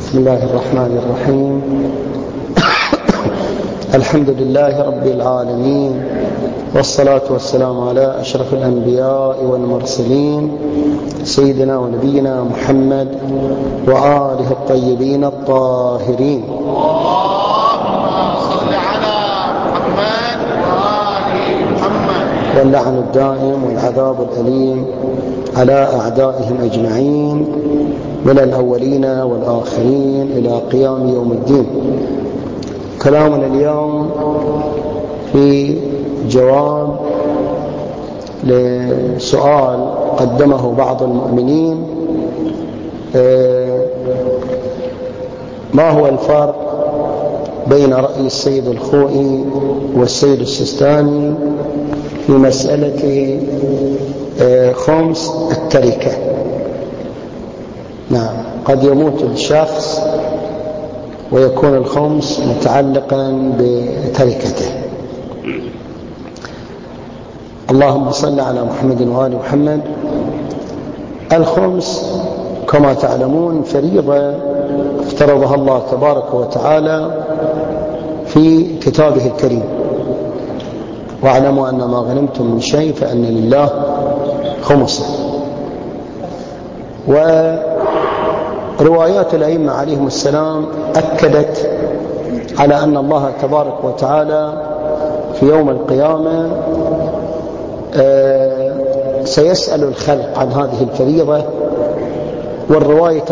بسم الله الرحمن الرحيم. الحمد لله رب العالمين، والصلاة والسلام على أشرف الأنبياء والمرسلين سيدنا ونبينا محمد وآله الطيبين الطاهرين. اللهم صل على محمد وآل محمد. واللعن الدائم والعذاب الأليم على أعدائهم أجمعين من الأولين والآخرين إلى قيام يوم الدين. كلامنا اليوم في جواب لسؤال قدمه بعض المؤمنين: ما هو الفرق بين رأي السيد الخوئي والسيد السيستاني في مسألة خمس التركة؟ نعم، قد يموت الشخص ويكون الخمس متعلقا بتركته. اللهم صل على محمد وآل محمد. الخمس كما تعلمون فريضة افترضها الله تبارك وتعالى في كتابه الكريم: واعلموا أن ما غنمتم من شيء فأن لله خمسه. وروايات الأئمة عليهم السلام أكدت على أن الله تبارك وتعالى في يوم القيامة سيسأل الخلق عن هذه الفريضة. والرواية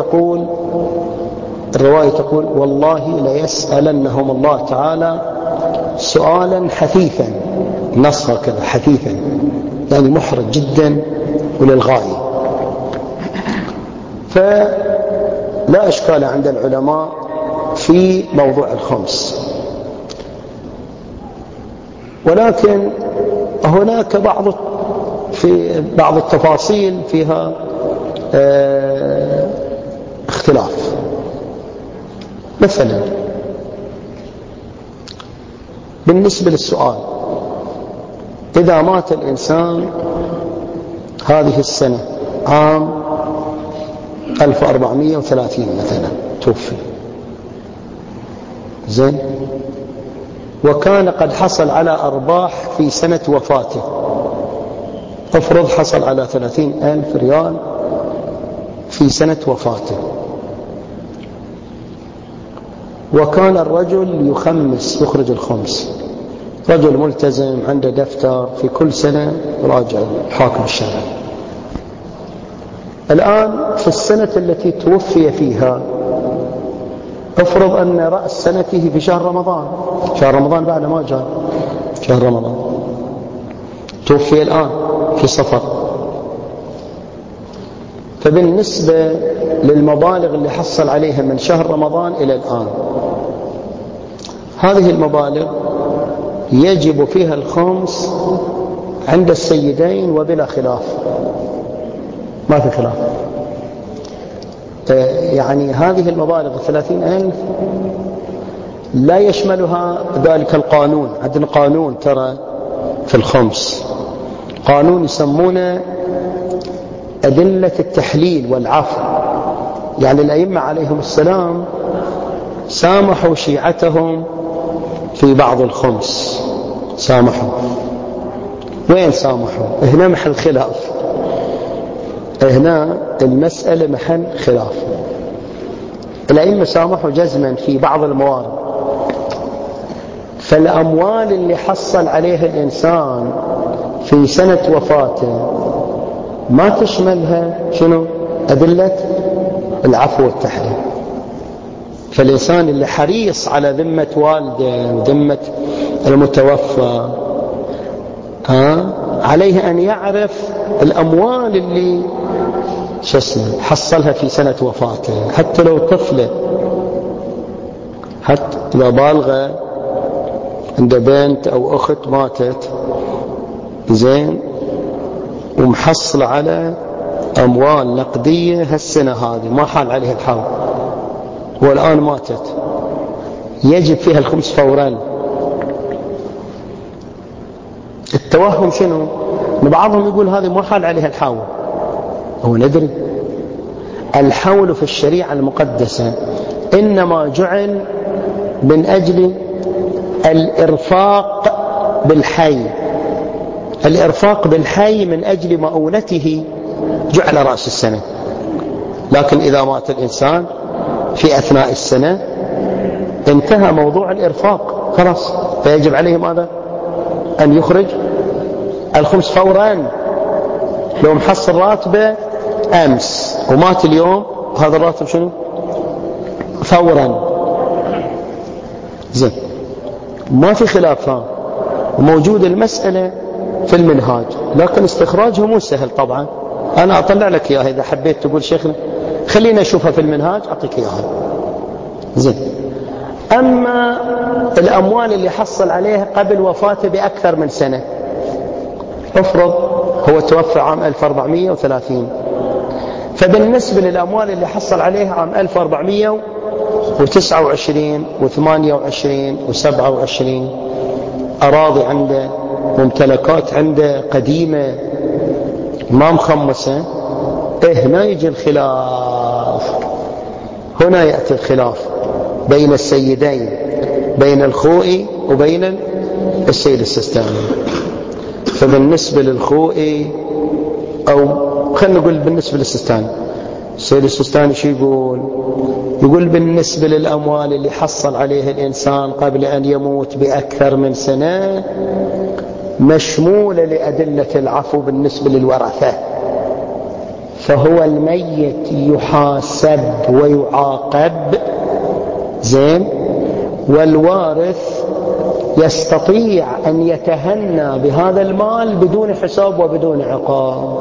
تقول: والله ليسألنهم الله تعالى سؤالا حثيثا. نص هكذا، حثيثا يعني محرج جدا وللغاية. فلا إشكال عند العلماء في موضوع الخمس، ولكن هناك بعض التفاصيل فيها اختلاف. مثلا بالنسبة للسؤال: إذا مات الإنسان هذه السنة عام 1430 مثلا، توفي، زين، وكان قد حصل على أرباح في سنة وفاته، افرض حصل على 30,000 ريال في سنة وفاته، وكان الرجل يخمس، يخرج الخمس، رجل ملتزم عنده دفتر في كل سنة يراجع الحاكم الشرعي. الآن في السنة التي توفي فيها، افرض أن رأس سنته في شهر رمضان، شهر رمضان بعد ما جاء شهر رمضان، توفي الآن في صفر. فبالنسبة للمبالغ اللي حصل عليها من شهر رمضان إلى الآن، هذه المبالغ يجب فيها الخمس عند السيدين وبلا خلاف، ما في خلاف. يعني هذه المبالغ 30,000 لا يشملها ذلك القانون. عندنا قانون ترى في الخمس، قانون يسمونه أدلة التحليل والعفو. يعني الأئمة عليهم السلام سامحوا شيعتهم في بعض الخمس، سامحوا. وين سامحوا؟ هنا محل خلاف، هنا المسألة محل خلاف. الأئمة سامحوا جزما في بعض الموارد. فالأموال اللي حصل عليها الإنسان في سنة وفاته ما تشملها شنو؟ أدلة العفو والتحليل. فالإنسان اللي حريص على ذمة والده وذمة المتوفى عليه أن يعرف الأموال اللي حصلها في سنة وفاته، حتى لو طفلة، حتى لو بالغة عند بنت أو أخت ماتت، زين، ومحصل على أموال نقدية هالسنة هذه ما حال عليها الحول والآن ماتت، يجب فيها الخمس فورا. التوهم شنو؟ ان بعضهم يقول هذه ما حال عليها الحول. هو ندري الحول في الشريعة المقدسة إنما جعل من أجل الإرفاق بالحي. الإرفاق بالحي من أجل مؤونته جعل رأس السنة. لكن إذا مات الإنسان في أثناء السنة انتهى موضوع الإرفاق خلاص، فيجب عليه ماذا؟ أن يخرج الخمس فورا. لو محصل راتبه أمس ومات اليوم، هذا الراتب شنو؟ فورا. زين، ما في خلاف، وموجود المسألة في المنهاج، لكن استخراجه مو سهل طبعا. أنا أطلع لك إياها إذا حبيت تقول شيخنا خلينا نشوفها في المنهاج أعطيك إياها. زين، أما الأموال اللي حصل عليها قبل وفاته بأكثر من سنة، افرض هو توفى عام 1430، فبالنسبة للأموال اللي حصل عليها عام 1429 و28 و27، أراضي عنده، ممتلكات عنده قديمة ما مخمسة، هنا يجي الخلاف. هنا يأتي الخلاف بين السيدين، بين الخوئي وبين السيد السيستاني. فبالنسبة للخوئي، أو خلينا نقول بالنسبة للسيستاني، السيد السيستاني شو يقول؟ يقول بالنسبة للأموال اللي حصل عليها الإنسان قبل أن يموت بأكثر من سنة مشمولة لأدلة العفو بالنسبة للورثة، فهو الميت يحاسب ويعاقب، زين، والوارث يستطيع أن يتهنى بهذا المال بدون حساب وبدون عقاب.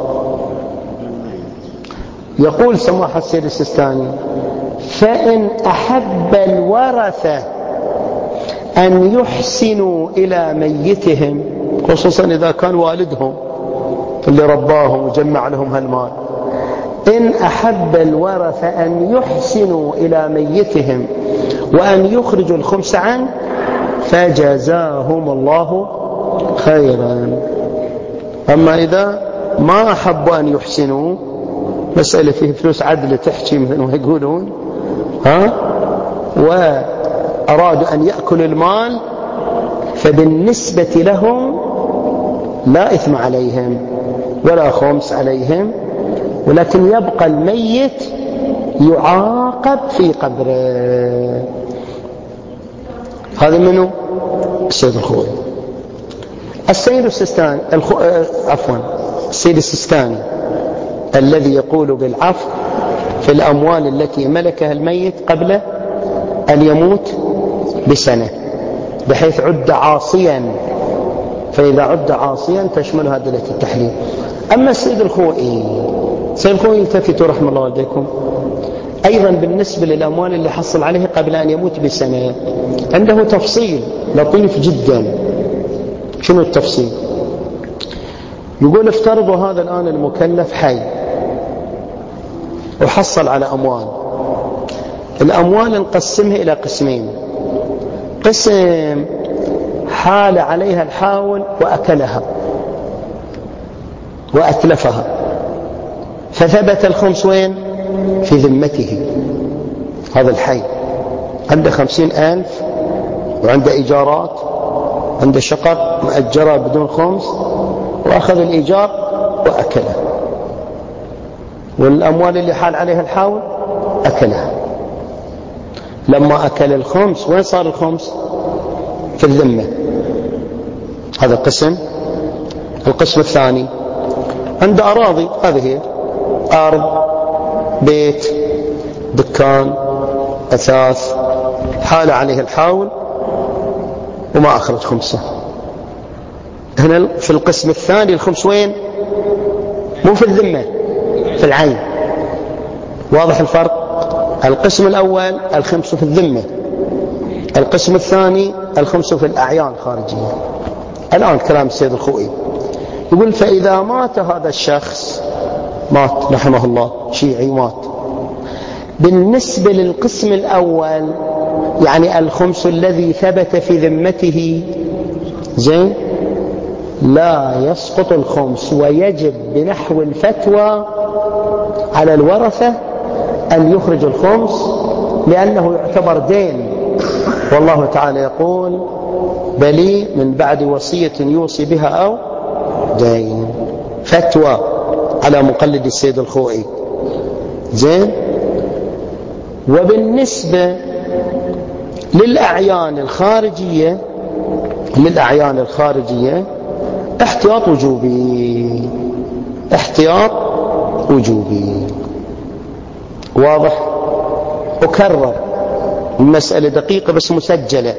يقول سماحة السيد السيستاني: فإن أحب الورثة أن يحسنوا إلى ميتهم، خصوصا إذا كان والدهم اللي رباهم وجمع لهم هالمال، إن أحب الورثة أن يحسنوا إلى ميتهم وأن يخرجوا الخمس عنه فجزاهم الله خيرا. أما إذا ما أحبوا أن يحسنوا، مسألة فيه فلوس عدل تحكي مثل ما يقولون، وأرادوا أن يأكلوا المال، فبالنسبة لهم لا إثم عليهم ولا خمس عليهم، ولكن يبقى الميت يعاقب في قبره. هذا منه السيد الخوئي. السيد السيستاني السيد السيستاني الذي يقول بالعفو في الأموال التي ملكها الميت قبل أن يموت بسنة، بحيث عد عاصيا، فإذا عد عاصيا تشملها أدلة التحليل. أما السيد الخوئي، السيد الخوئي التفتوا رحمه الله عليكم، أيضا بالنسبة للأموال اللي حصل عليها قبل أن يموت بسنة عنده تفصيل لطيف جدا. شنو التفصيل؟ يقول: افترضوا هذا الآن المكلف حي وحصل على أموال، الأموال نقسمها إلى قسمين: قسم حال عليها الحاول وأكلها وأتلفها، فثبت الخمس وين؟ في ذمته. هذا الحي عنده 50,000 وعنده إيجارات، عنده شقق مأجرة بدون خمس، وأخذ الإيجار وأكله، والأموال اللي حال عليها الحاول أكلها. لما أكل الخمس وين صار الخمس؟ في الذمة. هذا قسم. القسم الثاني عنده أراضي، هذه هي أرض، بيت، دكان، أثاث، حال عليه الحاول وما أخرج خمسة. هنا في القسم الثاني الخمس وين؟ مو في الذمة، في العين. واضح الفرق؟ القسم الأول الخمس في الذمة، القسم الثاني الخمس في الأعيان الخارجية. الآن كلام السيد الخوئي يقول: فإذا مات هذا الشخص، مات رحمه الله، شيعي مات، بالنسبة للقسم الأول يعني الخمس الذي ثبت في ذمته، زين، لا يسقط الخمس، ويجب بنحو الفتوى على الورثة أن يخرج الخمس لأنه يعتبر دين، والله تعالى يقول بلي من بعد وصية يوصي بها أو دين. فتوى على مقلد السيد الخوئي. زين. وبالنسبة للأعيان الخارجية احتياط وجوبي. واضح؟ أكرر، المسألة دقيقة بس مسجلة.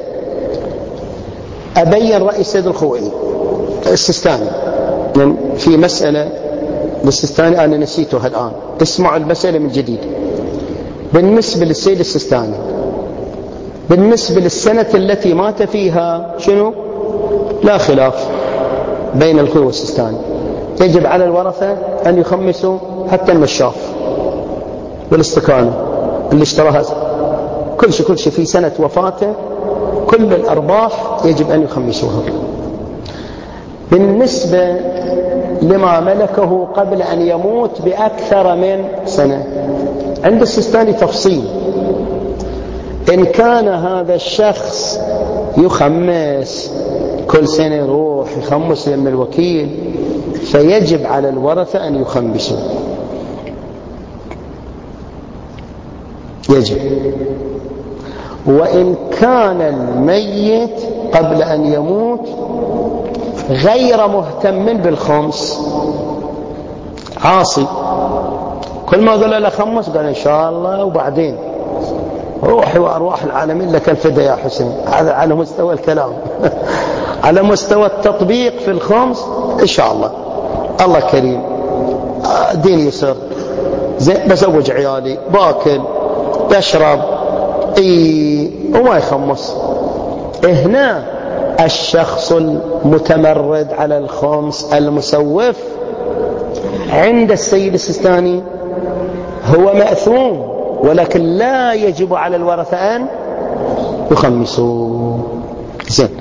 أبين رأي السيد الخوئي السيستاني في مسألة السيستاني أنا نسيتها الآن، اسمعوا المسألة من جديد. بالنسبة للسيد السيستاني، بالنسبة للسنة التي مات فيها شنو؟ لا خلاف بين الخوئي والسيستاني، يجب على الورثة أن يخمسوا حتى النشاف والاستكانة اللي اشتراها، كل شيء في سنة وفاته كل الأرباح يجب أن يخمسوها. بالنسبة لما ملكه قبل أن يموت بأكثر من سنة، عند السيستاني تفصيل. إن كان هذا الشخص يخمس كل سنة يروح يخمس من الوكيل، فيجب على الورثة أن يخمسوا، يجب. وإن كان الميت قبل أن يموت غير مهتم بالخمس، عاصي، كل ما قال له خمس قال إن شاء الله وبعدين روحي وأرواح العالمين لك الفداء يا حسين. هذا على مستوى الكلام. على مستوى التطبيق في الخمس إن شاء الله، الله كريم، دين يسر، بزوج عيالي، باكل، يشرب، وما يخمس. هنا الشخص المتمرد على الخمس المسوف عند السيد السيستاني هو مأثوم، ولكن لا يجب على الورثة أن يخمسوا. زين.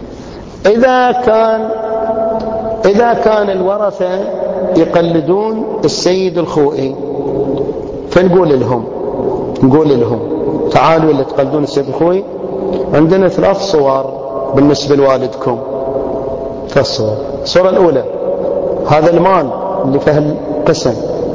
إذا كان الورثة يقلدون السيد الخوئي، فنقول لهم تعالوا اللي تقلدون السيد الخوئي، عندنا 3 صور بالنسبة لوالدكم. 3 صور. الصورة الأولى هذا المال اللي فيه القسم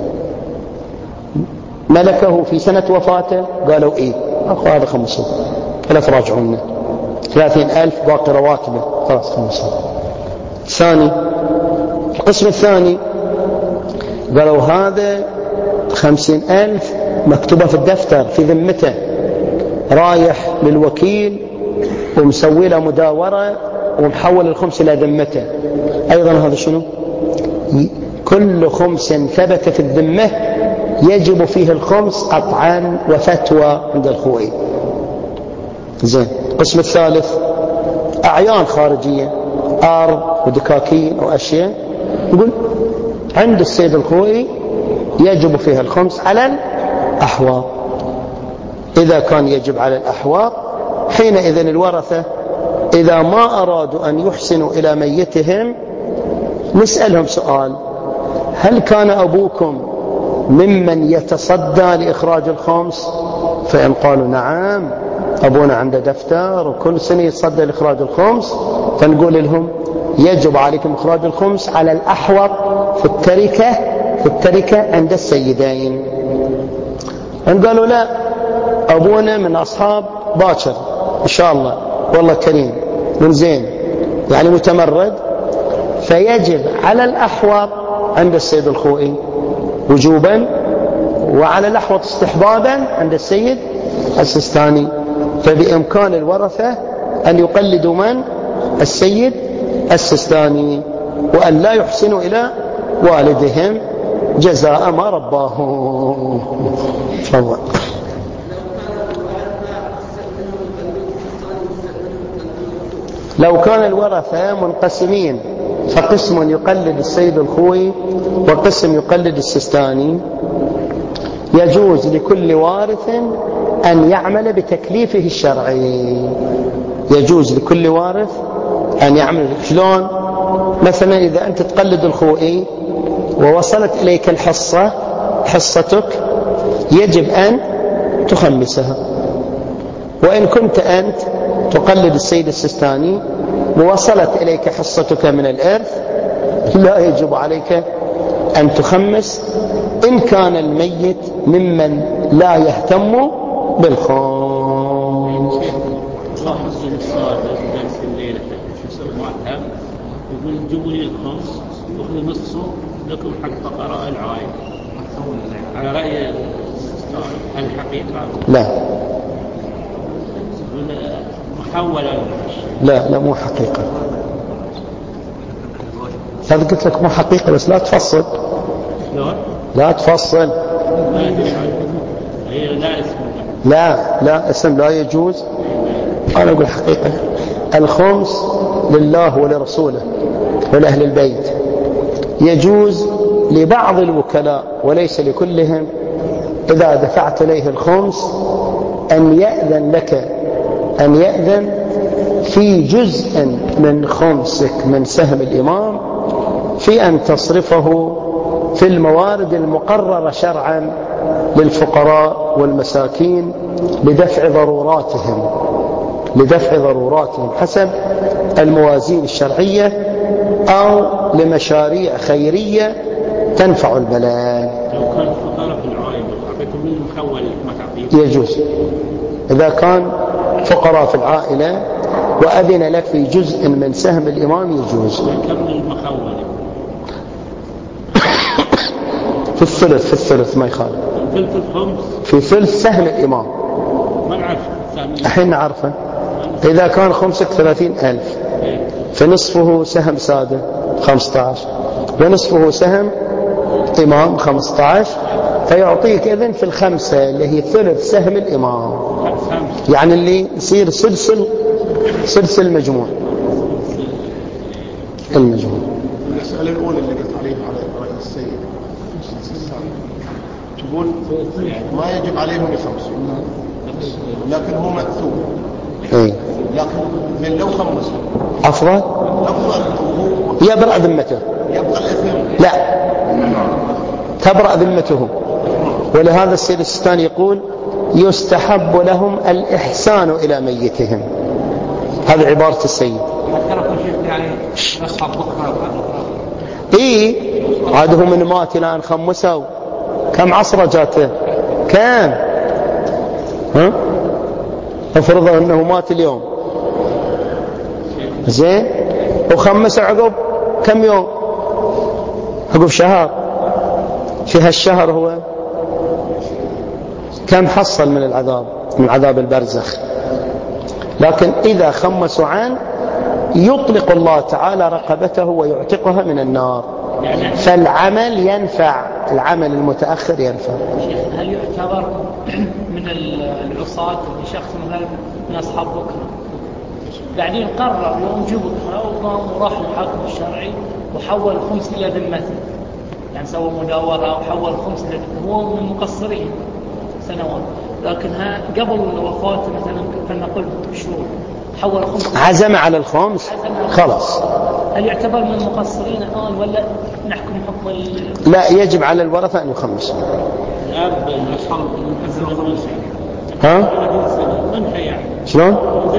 ملكه في سنة وفاته، قالوا أخو هذا 500، لا تراجعون 30,000 باقي رواتبه، خلاص 500. الثاني، القسم الثاني قالوا هذا 50,000 مكتوبة في الدفتر في ذمته، رايح للوكيل ومسوي له مداورة ومحول الخمس إلى ذمته، أيضا هذا شنو؟ كل خمس ثبت في الذمة يجب فيه الخمس قطعا وفتوى عند الخوئي. زين. القسم الثالث أعيان خارجية، أرض ودكاكين وأشياء، نقول عند السيد الخوئي يجب فيها الخمس على الأحواض. إذا كان يجب على الأحواض، حينئذ الورثة إذا ما أرادوا أن يحسنوا إلى ميتهم نسألهم سؤال: هل كان أبوكم ممن يتصدى لإخراج الخمس؟ فإن قالوا نعم، أبونا عنده دفتر وكل سنة يتصدى لإخراج الخمس، فنقول لهم يجب عليكم إخراج الخمس على الأحوط في التركة عند السيدين. إن قالوا لا، أبونا من أصحاب باكر إن شاء الله، والله كريم من زين، يعني متمرد، فيجب على الأحوط عند السيد الخوئي وجوبا، وعلى الأحوط استحبابا عند السيد السيستاني. فبإمكان الورثة أن يقلدوا من؟ السيد السيستاني، وأن لا يحسنوا إلى والدهم جزاء ما رباه. تفضل. لو كان الورثة منقسمين، فقسم يقلد السيد الخوئي وقسم يقلد السيستاني، يجوز لكل وارث أن يعمل بتكليفه الشرعي. يجوز لكل وارث أن يعمل. شلون؟ مثلا إذا أنت تقلد الخوئي ووصلت إليك الحصة، حصتك، يجب أن تخمسها، وإن كنت أنت تقلد السيد السيستاني ووصلت إليك حصتك من الإرث لا يجب عليك أن تخمس إن كان الميت ممن لا يهتم بالخمس. يقول جيبوا لي الخمس وخذوا نصه لكم حق فقراء العائلة على رأي الحقيقة. لا محولة. لا مو حقيقة. هذا قلت لك مو حقيقة بس لا تفصل. لا تفصل. لا اسم لا يجوز. أنا أقول حقيقة. الخمس لله ولرسوله ولأهل البيت. يجوز لبعض الوكلاء وليس لكلهم إذا دفعت إليه الخمس أن يأذن لك أن يأذن في جزء من خمسك من سهم الإمام في أن تصرفه في الموارد المقررة شرعا للفقراء والمساكين لدفع ضروراتهم حسب الموازين الشرعية أو لمشاريع خيرية تنفع البلد. لو كان فقراء في العائلة أعطيتم من مخول ما تعطيه يجوز. إذا كان فقراء في العائلة وأذن لك في جزء من سهم الإمام يجوز. كم المخول؟ في الثلث ما يخالف. ثلث الخمس. في ثلث سهم الإمام. ما نعرف. الحين نعرفه. إذا كان خمسك 30,000 فنصفه سهم سادة 15 ونصفه سهم إمام 15 فيعطيك إذن في الخمسة اللي هي ثلث سهم الإمام يعني اللي يصير سلسل المجموع. المسألة الأولى اللي قلت عليها على رأي السيد تقول ما يجب عليهم يخمسوا لكن هو مأثور. لكن لو خمسوا أفضل يبرأ ذمته. لا تبرأ ذمته. ولهذا السيد السيستاني يقول يستحب لهم الإحسان إلى ميتهم. هذه عبارة السيد. عاده من مات إلى أن خمسوا كم عصر جاته كم افرض أنه مات اليوم زين وخمس عقب كم يوم عقب شهر في هالشهر هو كم حصل من العذاب من عذاب البرزخ. لكن إذا خمسوا عن يطلق الله تعالى رقبته ويعتقها من النار فالعمل ينفع. العمل المتأخر ينفع. هل يعتبر من العصاة اللي شخص مثلا من أصحاب بكرة بعدين قرر يوم جه بكرة وراح للحاكم الشرعي وحول الخمس إلى ذمته يعني سوى مداورة وحول الخمس إلى ذمته هو من المقصرين سنوات لكن قبل وفاته مثلا فلنقل بشهور حول الخمس عزم على الخمس خلاص. هل يعتبر من المقصرين الآن ولا نحكم حكم لا يجب على الورثة أن يخمسوا. ها شلون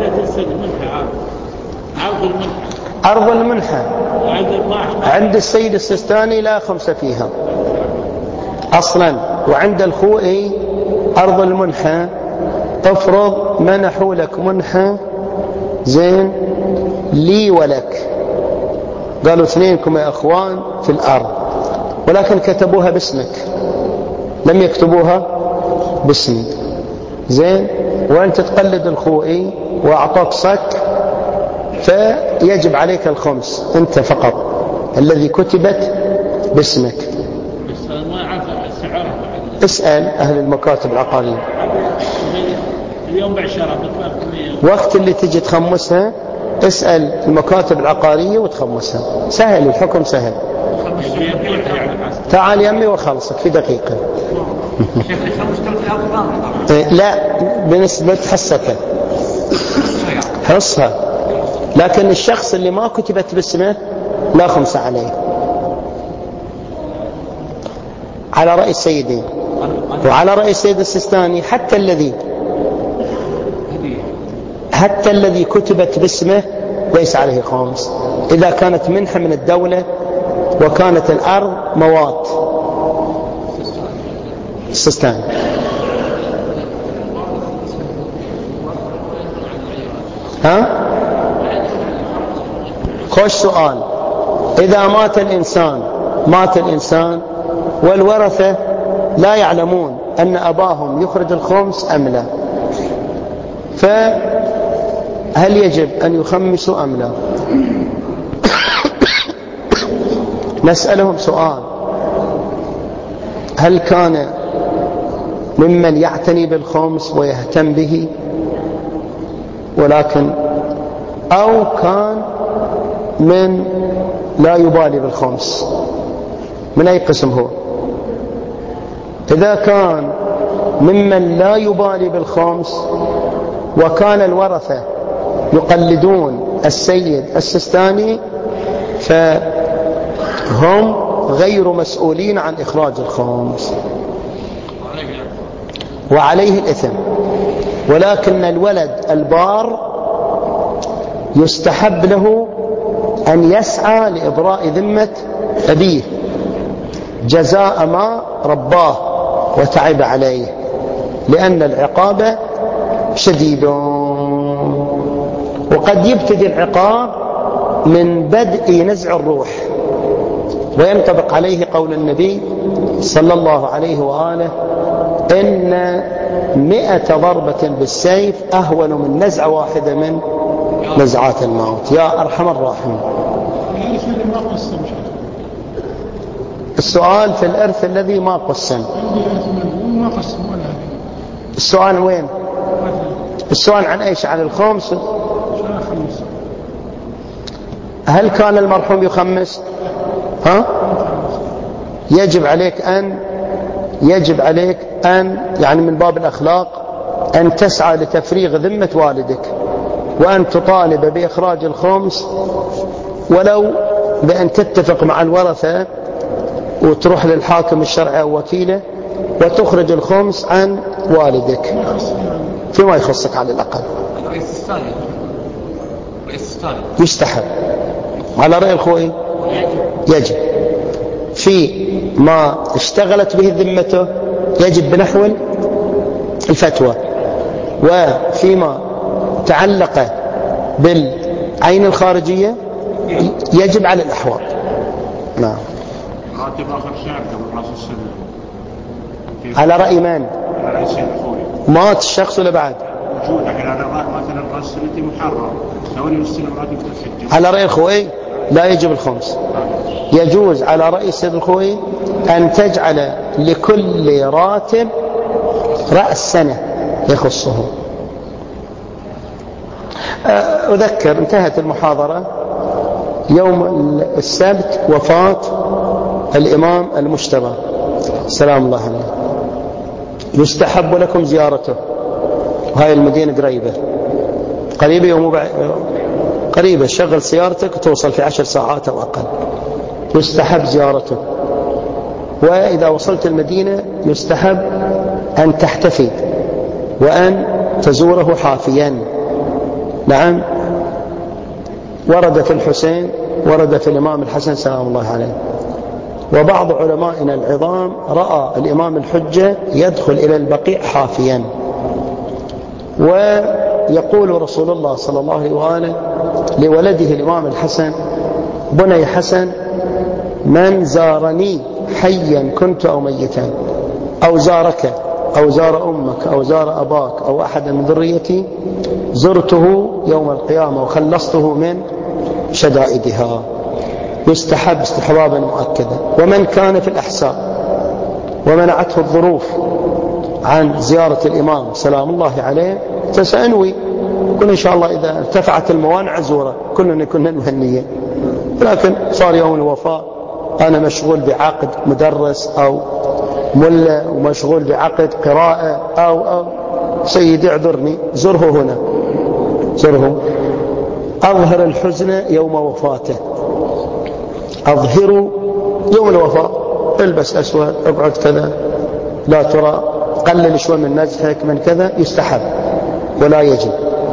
أرض المنحة عند السيد السيستاني لا خمسة فيها أصلا. وعند الخوئي أرض المنحة افرض منحوا لك منحة زين لي ولك قالوا اثنينكم يا أخوان في الأرض ولكن كتبوها باسمك لم يكتبوها باسمي زين وأنت تقلد الخوئي وأعطاك صك فيجب عليك الخمس أنت فقط الذي كتبت باسمك. اسأل أهل المكاتب العقارية اليوم بعشرة وقت اللي تجي تخمسها اسأل المكاتب العقارية وتخمسها. سهل الحكم سهل. تعال يمي وخلصك في دقيقة. لا بنسبة حصته حصها. لكن الشخص اللي ما كتبت باسمه لا خمسة عليه على رأي السيدين وعلى رأي السيد السيستاني. حتى الذي حتى الذي كتبت باسمه ليس عليه خمس إذا كانت منحة من الدولة وكانت الأرض موات سستان. ها؟ خوش سؤال. إذا مات الإنسان والورثة لا يعلمون أن أباهم يخرج الخمس أم لا، فهل يجب أن يخمسوا أم لا؟ نسألهم سؤال: هل كان ممن يعتني بالخمس ويهتم به ولكن أو كان من لا يبالي بالخمس؟ من أي قسم هو؟ إذا كان ممن لا يبالي بالخمس وكان الورثة يقلدون السيد السستاني فهم غير مسؤولين عن إخراج الخمس وعليه الإثم. ولكن الولد البار يستحب له أن يسعى لإبراء ذمة أبيه جزاء ما رباه وتعب عليه، لأن العقاب شديد، وقد يبتدي العقاب من بدء نزع الروح، وينطبق عليه قول النبي صلى الله عليه وآله: إن 100 ضربة بالسيف أهون من نزعة واحدة من نزعات الموت. يا أرحم الراحمين. السؤال في الإرث الذي ما قسم. السؤال وين؟ السؤال عن إيش؟ عن الخمس. هل كان المرحوم يخمس؟ ها؟ يجب عليك أن يعني من باب الأخلاق أن تسعى لتفريغ ذمة والدك، وأن تطالب بإخراج الخمس، ولو بأن تتفق مع الورثة وتروح للحاكم الشرعي أو وكيله وتخرج الخمس عن والدك فيما يخصك على الأقل. يستحب على رأي الخوي، يجب في ما اشتغلت به ذمته يجب بنحو الفتوى، وفيما تعلق بالعين الخارجية يجب على الأحوال. نعم. راتب آخر شهر قبل رأس السنة. على رأي من؟ على رأي السيد الخوي. مات الشخص ولا بعد؟ موجود، لكن على مثلا رأس السنة محرم ثواني السنة راتب الحج. على رأي الخوي لا يجب الخمس. يجوز على رأي السيد الخوي أن تجعل لكل راتب رأس سنة يخصه. أذكر انتهت المحاضرة يوم السبت وفاة الإمام المجتبى سلام الله عليه. يستحب لكم زيارته، وهاي المدينة قريبة يوم قريبة، شغل سيارتك وتوصل في 10 ساعات أو أقل. يستحب زيارته، وإذا وصلت المدينة يستحب أن تحتفي وأن تزوره حافيا. نعم، ورد في الحسين، ورد في الإمام الحسن سلام الله عليه. وبعض علمائنا العظام رأى الإمام الحجة يدخل إلى البقيع حافيا. ويقول رسول الله صلى الله عليه وآله لولده الإمام الحسن: بني حسن، من زارني حيا كنت أو ميتا، أو زارك أو زار أمك أو زار أباك أو أحد من ذريتي، زرته يوم القيامة وخلصته من شدائدها. يستحب استحبابا مؤكدا. ومن كان في الأحساء ومنعته الظروف عن زيارة الإمام سلام الله عليه فسأنوي، كن إن شاء الله إذا ارتفعت الموانع زوره، كلنا كنا نهنيه. لكن صار يوم الوفاة أنا مشغول بعقد مدرس أو ملة، ومشغول بعقد قراءة أو سيدي اعذرني، زره هنا، زره. أظهر الحزن يوم وفاته، أظهروا يوم الوفاة، البس أسود، اقعد كذا، لا ترى، قلل شوي من نزحك من كذا، يستحب ولا يجب.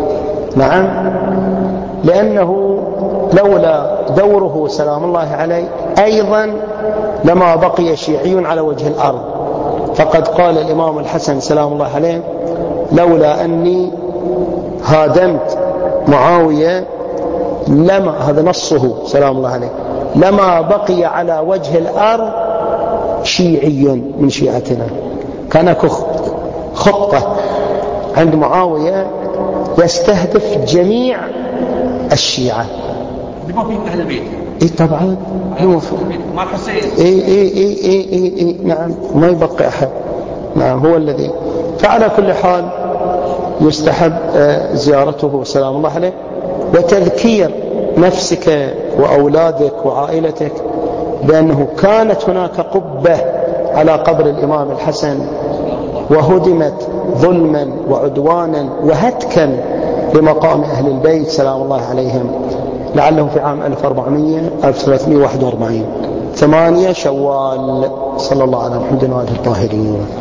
نعم، لأنه لولا دوره سلام الله عليه أيضا لما بقي شيعي على وجه الأرض. فقد قال الإمام الحسن سلام الله عليه: لولا أني هادمت معاوية لما، هذا نصه سلام الله عليه، لما بقي على وجه الأرض شيعي من شيعتنا. كان خطة عند معاوية يستهدف جميع الشيعة. ما في أهل البيت. إيه طبعا، ما الحسين. إيه نعم، ما يبقى أحد. نعم، هو الذي. فعلى كل حال يستحب زيارته سلام الله عليه، وتذكير نفسك وأولادك وعائلتك بأنه كانت هناك قبة على قبر الإمام الحسن وهدمت ظلما وعدوانا وهتكا لمقام أهل البيت سلام الله عليهم، لعله في عام 1341 8 شوال. صلى الله على محمد وآله الطاهرين.